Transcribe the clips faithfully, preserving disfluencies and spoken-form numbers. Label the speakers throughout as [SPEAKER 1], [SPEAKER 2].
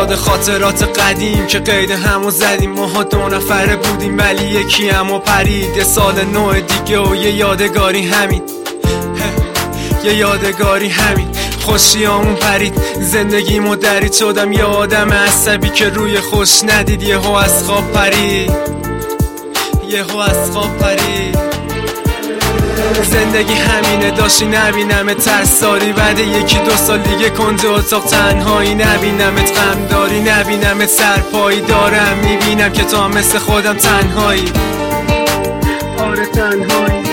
[SPEAKER 1] شده خاطرات قدیم که قید همو زدیم. ماها دو نفره بودیم ولی یکی همو پرید. یه سال نو دیگه و یه یادگاری همین، یه یادگاری همین. خوشیامون پرید، زندگیمو درید. شدم یه آدم عصبی که روی خوش ندید. یهو از خواب پرید، یهو از خواب پرید. زندگی همینه، داشتی نبینم ترساری. بعد یکی دو سال دیگه کنج اتاق تنهایی. نبینمت غمداری، نبینمت سرپایی. دارم میبینم که تو هم مثل خودم تنهایی. آره تنهایی.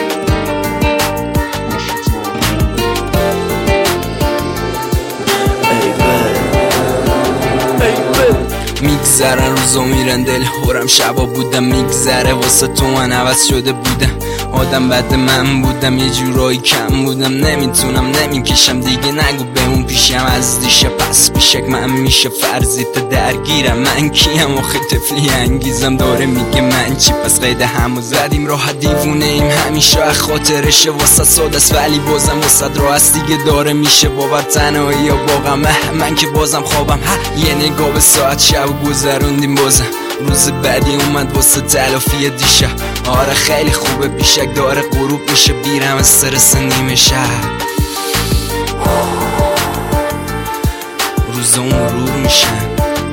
[SPEAKER 1] میگذرن روزا میرن دل هورم. شبا بودم میگذره واسه تو من عوض شده بودم. آدم بد من بودم، یه جورایی کم بودم. نمیتونم نمیکشم دیگه، نگو به اون پیشم از دیشه. پس پیشک من میشه فرضیت درگیرم. من کیم آخه طفلی انگیزم داره میگه من چی. پس قید همو زدیم راحت دیوونه ایم همیشه. از خاطرشه واسه ساده است ولی بازم واسه راه است دیگه. داره میشه باور تنهایی یا با غمه. من که بازم خوابم ها. یه نگاه به ساعت شب گذروندیم بازم. روز بعدی اومد واسه تلافی دیشب. آره خیلی خوبه بیشک داره غروب میشه. بیرم استرس نیمه شب. روزا مرور میشن،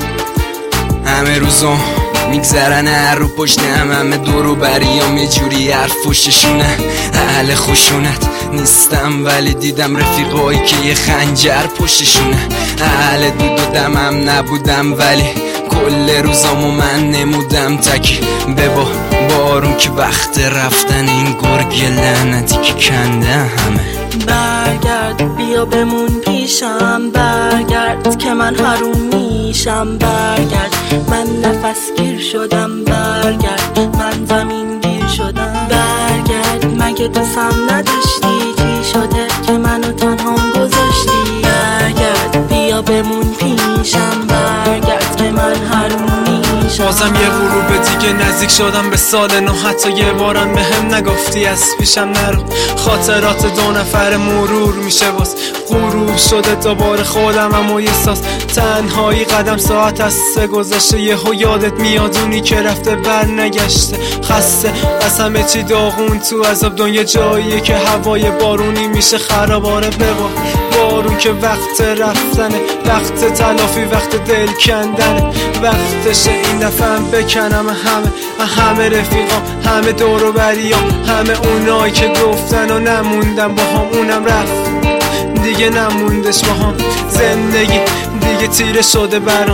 [SPEAKER 1] همه روزا میگذرن هر رو پشت هم. همه دورو بریام یه جوری حرف پشتشونه. اهل خشونت نیستم ولی دیدم رفیقایی که یه خنجر پشتشونه. اهل دود و دمم نبودم ولی کل روزامو من نمودم تکی به با بارون که وقت رفتن این گرگ لعنتی که کنده همه.
[SPEAKER 2] برگرد بیا بمون پیشم، برگرد که من حروم میشم. برگرد من نفس گیر شدم، برگرد من زمین گیر شدم. برگرد مگه دوستم نداشتی؟ چی شده که منو تنهام گذاشتی؟ برگرد بیا بمون پیشم، برگرد که من حروم میشم.
[SPEAKER 1] بازم یه غروب دیگه نزدیک شدم به سال نو. حتی یه بارم به هم نگفتی از پیشم نرو. خاطرات دو نفر مرور میشه باز. غروب شده دوباره خودم اما یه ساز تنهایی. قدم ساعت از سه گذشته. یهو یادت میاد اونی که رفته بر نگشته. خسته از همه چی داغون تو عذاب. دنیا جاییه که هوای بارونی میشه خراب. آره ببار بارون که وقت رفتنه، وقت تلافی، وقت دل کندنه. وقتشه این دفعه هم بکنم همه همه رفیقام، همه دورو بریام، همه اونایی که گفتن و نموندم با هم. اونم رفت دیگه نموندش با هم. زندگی دیگه تیره شده برام،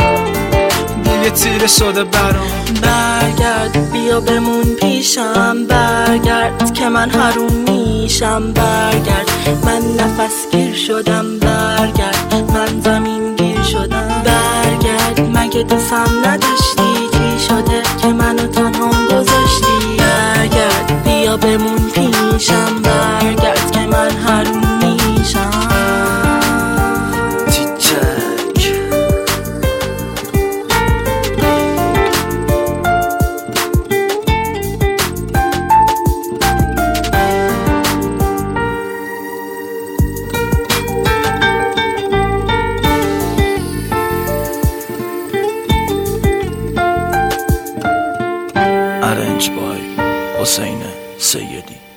[SPEAKER 1] دیگه تیره شده برام.
[SPEAKER 2] برگرد بیا بمون پیشم، برگرد که من حروم میشم. برگرد من نفس گیر شدم، برگرد من زمین گیر شدم. برگرد مگه دوستم نداشتی؟ چی شده که منو تنهام گذاشتی؟ برگرد بیا بمون پیشم، برگرد که من حروم میشم.
[SPEAKER 3] Arranged by حسین سیدی.